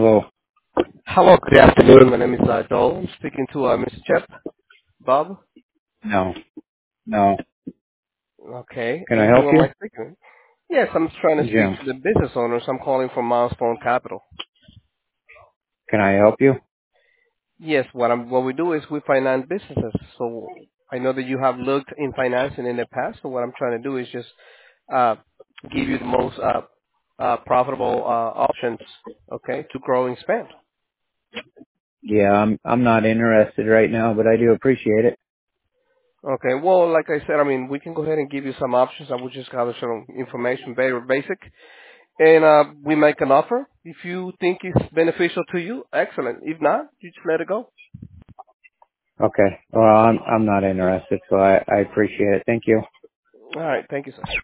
Hello. Hello, good afternoon. My name is Joel. I'm speaking to Mr. Chep, Bob. No, no. Okay. Can I And help who am you? I speaking? Yes, I'm trying to speak Jim. to the business owners. I'm calling from Milestone Capital. Can I help you? Yes, what we do is we finance businesses. So I know that you have looked in financing in the past. So what I'm trying to do is just uh, give you the most profitable options, okay, to grow and expand. Yeah, I'm not interested right now, but I do appreciate it. Okay. Well, like I said, I mean, we can go ahead and give you some options. I would just gather some information, very basic. And we make an offer. If you think it's beneficial to you, excellent. If not, you just let it go. Okay. Well, I'm not interested, so I appreciate it. Thank you. All right. Thank you, sir.